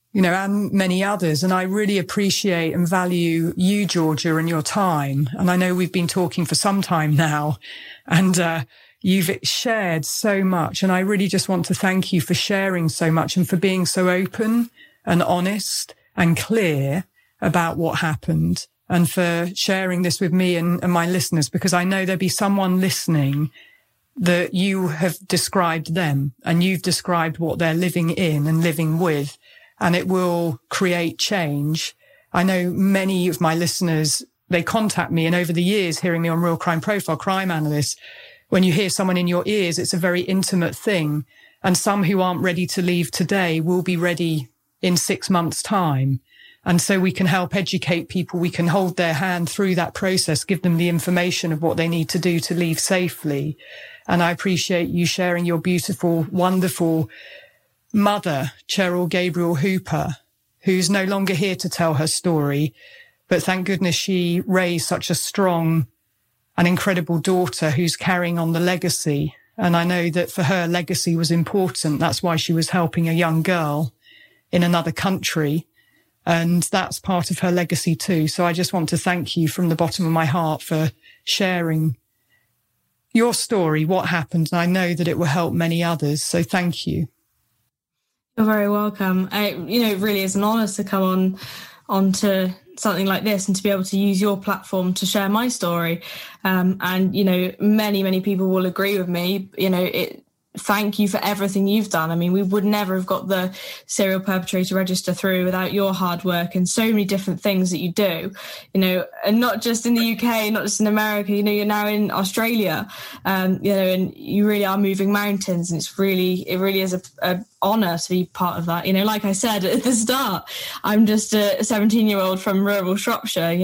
and many others. And I really appreciate and value you, Georgia, and your time. And I know we've been talking for some time now, and you've shared so much. And I really just want to thank you for sharing so much and for being so open and honest and clear about what happened, and for sharing this with me and my listeners, because I know there'll be someone listening that you have described them and you've described what they're living in and living with, and it will create change. I know many of my listeners, they contact me, and over the years, hearing me on Real Crime Profile, Crime Analyst, when you hear someone in your ears, it's a very intimate thing. And some who aren't ready to leave today will be ready in 6 months' time. And so we can help educate people. We can hold their hand through that process, give them the information of what they need to do to leave safely. And I appreciate you sharing your beautiful, wonderful mother, Cheryl Gabriel Hooper, who's no longer here to tell her story, but thank goodness she raised such a strong and incredible daughter who's carrying on the legacy. And I know that for her, legacy was important. That's why she was helping a young girl in another country. And that's part of her legacy too. So I just want to thank you from the bottom of my heart for sharing your story, what happened. And I know that it will help many others. So thank you. You're very welcome. It really is an honour to come onto something like this and to be able to use your platform to share my story. And, many people will agree with me. Thank you for everything you've done. I mean, we would never have got the serial perpetrator register through without your hard work and so many different things that you do, and not just in the UK, not just in America, you're now in Australia, and you really are moving mountains, and it really is a honour to be part of that. Like I said at the start, I'm just a 17-year-old from rural Shropshire,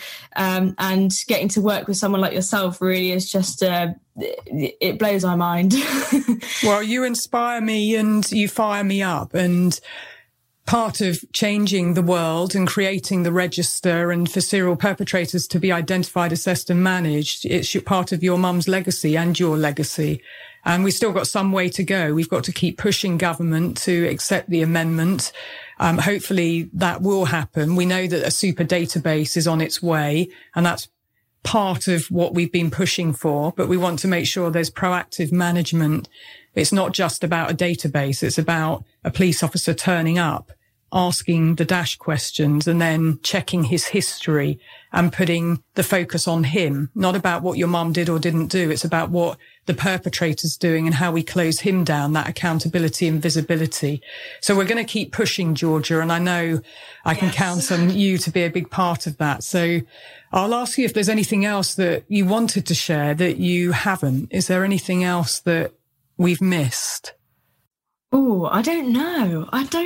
and getting to work with someone like yourself really is just it blows my mind. Well, you inspire me and you fire me up, and part of changing the world and creating the register and for serial perpetrators to be identified, assessed and managed, it's part of your mum's legacy and your legacy. And we've still got some way to go. We've got to keep pushing government to accept the amendment. Hopefully that will happen. We know that a super database is on its way, and that's part of what we've been pushing for, but we want to make sure there's proactive management. It's not just about a database. It's about a police officer turning up, asking the dash questions and then checking his history and putting the focus on him, not about what your mum did or didn't do. It's about what the perpetrator's doing and how we close him down, that accountability and visibility. So we're going to keep pushing, Georgia, and I know I can count on you to be a big part of that. So I'll ask you if there's anything else that you wanted to share that you haven't. Is there anything else that we've missed? Oh, I don't know.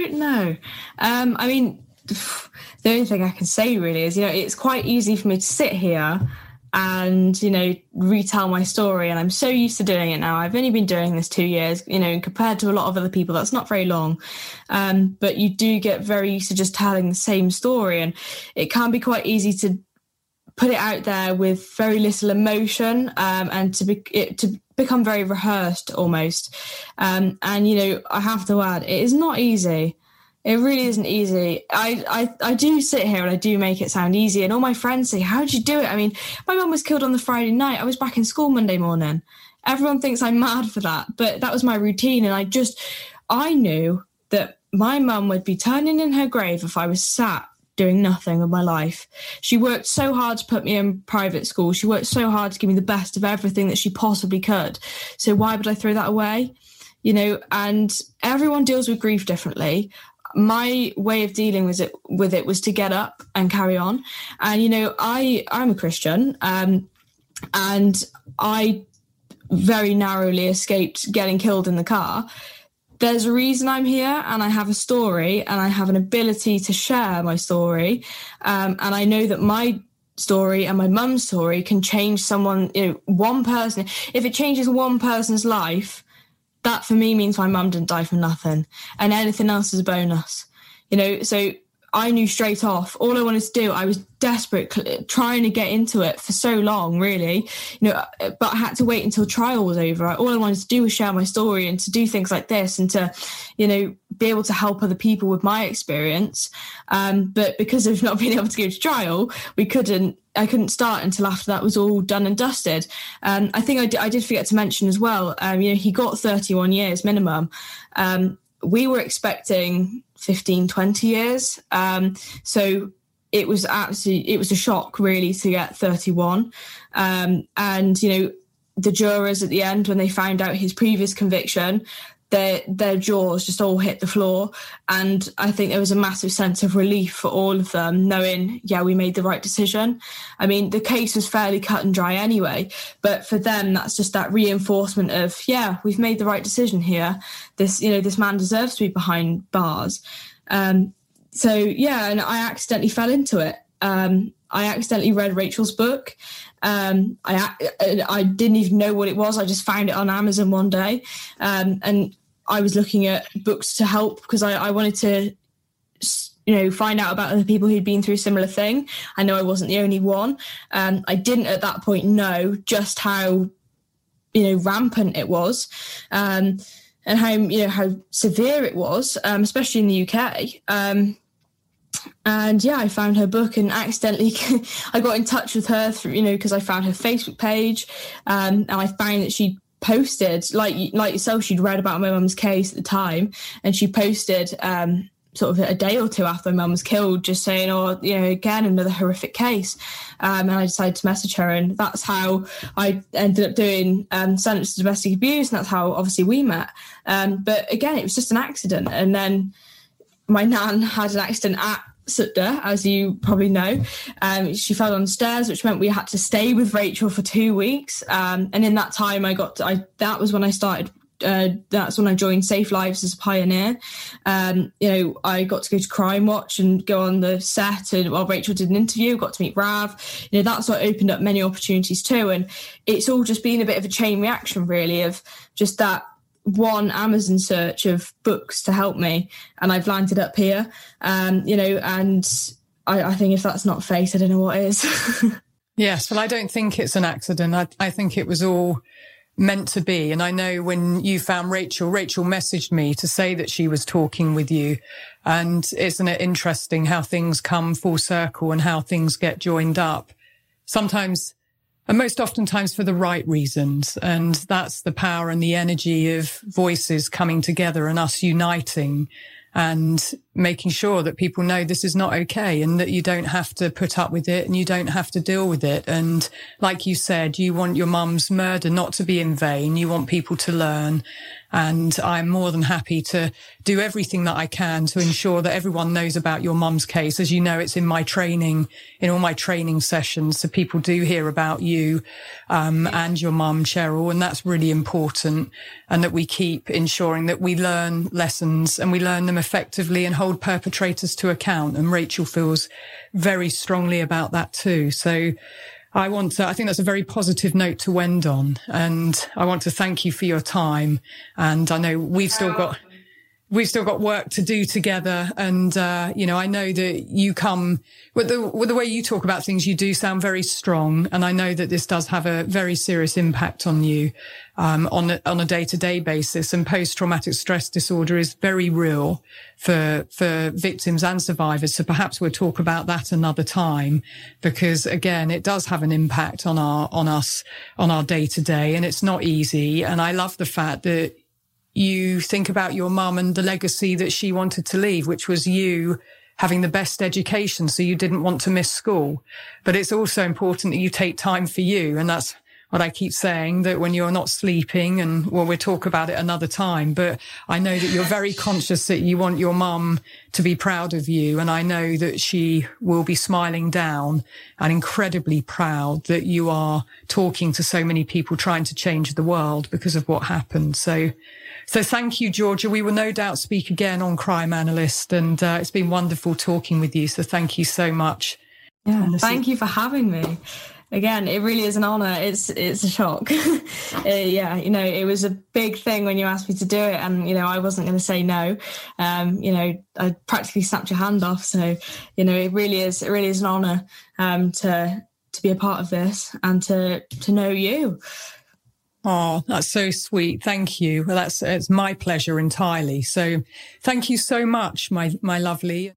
I mean, the only thing I can say really is, it's quite easy for me to sit here and, retell my story. And I'm so used to doing it now. I've only been doing this 2 years, and compared to a lot of other people, that's not very long. But you do get very used to just telling the same story. And it can be quite easy to put it out there with very little emotion, and to become very rehearsed almost. And, I have to add, it is not easy. It really isn't easy. I do sit here and I do make it sound easy. And all my friends say, how did you do it? I mean, my mum was killed on the Friday night. I was back in school Monday morning. Everyone thinks I'm mad for that, but that was my routine. And I knew that my mum would be turning in her grave if I was sat doing nothing with my life. She worked so hard to put me in private school. She worked so hard to give me the best of everything that she possibly could. So why would I throw that away? And everyone deals with grief differently. My way of dealing with it was to get up and carry on. And, I'm a Christian, and I very narrowly escaped getting killed in the car. There's a reason I'm here, and I have a story, and I have an ability to share my story. And I know that my story and my mum's story can change someone, one person. If it changes one person's life, that for me means my mum didn't die for nothing, and anything else is a bonus. So I knew straight off, all I wanted to do, I was desperate, trying to get into it for so long, really, but I had to wait until trial was over. All I wanted to do was share my story and to do things like this and to, be able to help other people with my experience. But because of not being able to go to trial, I couldn't start until after that was all done and dusted. I think I did forget to mention as well, he got 31 years minimum. We were expecting 15, 20 years. So it was a shock really to get 31. And, the jurors at the end, when they found out his previous conviction, their jaws just all hit the floor. And I think there was a massive sense of relief for all of them, knowing, we made the right decision. I mean, the case was fairly cut and dry anyway, but for them, that's just that reinforcement of, we've made the right decision here. This man deserves to be behind bars. And I accidentally fell into it. I accidentally read Rachel's book. I didn't even know what it was. I just found it on Amazon one day. And I was looking at books to help because I wanted to, find out about other people who'd been through a similar thing. I know I wasn't the only one. I didn't at that point know just how, rampant it was, and how severe it was, especially in the UK. And yeah, I found her book and accidentally I got in touch with her through, because I found her Facebook page, and I found that she posted, like yourself, she'd read about my mum's case at the time, and she posted sort of a day or two after my mum was killed, just saying, again, another horrific case. And I decided to message her, and that's how I ended up doing Sentenced to Domestic Abuse, and that's how obviously we met. But again, it was just an accident. And then my nan had an accident at Sutton, as you probably know. She fell on the stairs, which meant we had to stay with Rachel for 2 weeks. And in that time, that was when I started. That's when I joined Safe Lives as a pioneer. I got to go to Crime Watch and go on the set, and while Rachel did an interview, got to meet Rav. That's what opened up many opportunities too. And it's all just been a bit of a chain reaction, really, of just that one Amazon search of books to help me, and I've landed up here. And I think if that's not fate, I don't know what is. Yes, well, I don't think it's an accident. I think it was all meant to be. And I know when you found Rachel messaged me to say that she was talking with you. And isn't it interesting how things come full circle and how things get joined up? Sometimes, and most oftentimes for the right reasons. And that's the power and the energy of voices coming together and us uniting and making sure that people know this is not okay, and that you don't have to put up with it and you don't have to deal with it. And like you said, you want your mum's murder not to be in vain. You want people to learn. And I'm more than happy to do everything that I can to ensure that everyone knows about your mum's case. As you know, it's in my training, in all my training sessions. So people do hear about you, and your mum, Cheryl. And that's really important. And that we keep ensuring that we learn lessons and we learn them effectively and hold perpetrators to account. And Rachel feels very strongly about that too. So I think that's a very positive note to end on. And I want to thank you for your time. And I know we've still got work to do together. And, I know that you come with the way you talk about things, you do sound very strong. And I know that this does have a very serious impact on you, on a day-to-day basis. And post-traumatic stress disorder is very real for victims and survivors. So perhaps we'll talk about that another time, because again, it does have an impact on our day-to-day, and it's not easy. And I love the fact that you think about your mum and the legacy that she wanted to leave, which was you having the best education, so you didn't want to miss school. But it's also important that you take time for you. And that's what I keep saying, that when you're not sleeping, and we'll talk about it another time, but I know that you're very conscious that you want your mum to be proud of you. And I know that she will be smiling down and incredibly proud that you are talking to so many people trying to change the world because of what happened. So thank you, Georgia. We will no doubt speak again on Crime Analyst, and it's been wonderful talking with you. So thank you so much. Yeah, thank you for having me. Again, it really is an honour. It's a shock. It was a big thing when you asked me to do it, and I wasn't going to say no. I practically snapped your hand off. So it really is an honour to be a part of this and to know you. Oh, that's so sweet. Thank you. Well, it's my pleasure entirely. So thank you so much, my lovely.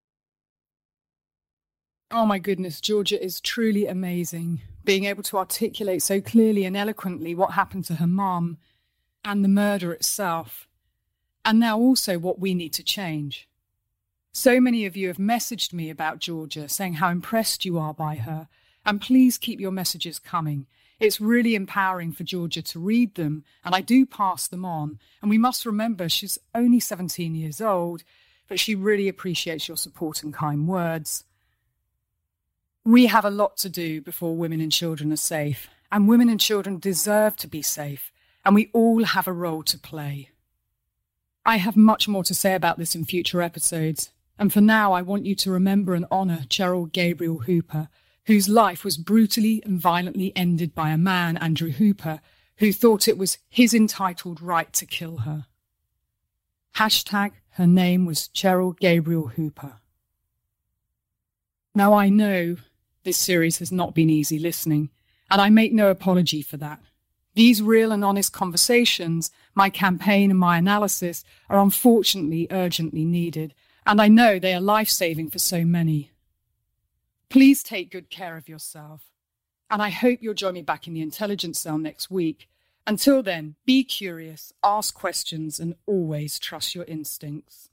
Oh my goodness, Georgia is truly amazing. Being able to articulate so clearly and eloquently what happened to her mum and the murder itself. And now also what we need to change. So many of you have messaged me about Georgia, saying how impressed you are by her. And please keep your messages coming. It's really empowering for Georgia to read them, and I do pass them on. And we must remember she's only 17 years old, but she really appreciates your support and kind words. We have a lot to do before women and children are safe, and women and children deserve to be safe, and we all have a role to play. I have much more to say about this in future episodes, and for now I want you to remember and honour Cheryl Gabriel Hooper, whose life was brutally and violently ended by a man, Andrew Hooper, who thought it was his entitled right to kill her. Hashtag her name was Cheryl Gabriel Hooper. Now I know this series has not been easy listening, and I make no apology for that. These real and honest conversations, my campaign and my analysis, are unfortunately urgently needed, and I know they are life-saving for so many. Please take good care of yourself, and I hope you'll join me back in the Intelligence Cell next week. Until then, be curious, ask questions, and always trust your instincts.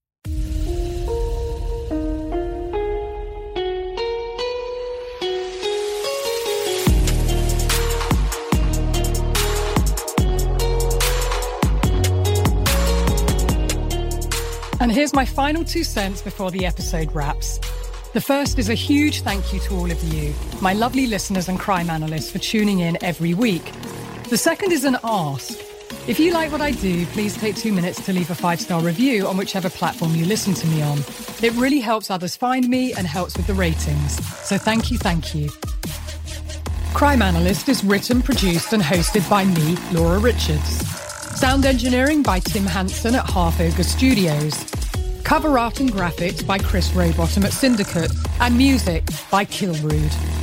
And here's my final 2 cents before the episode wraps. The first is a huge thank you to all of you, my lovely listeners and crime analysts, for tuning in every week. The second is an ask. If you like what I do, please take 2 minutes to leave a 5-star review on whichever platform you listen to me on. It really helps others find me and helps with the ratings. So thank you. Crime Analyst is written, produced and hosted by me, Laura Richards. Sound engineering by Tim Hansen at Half Ogre Studios. Cover art and graphics by Chris Rowbottom at Syndicate. And music by Kilrude.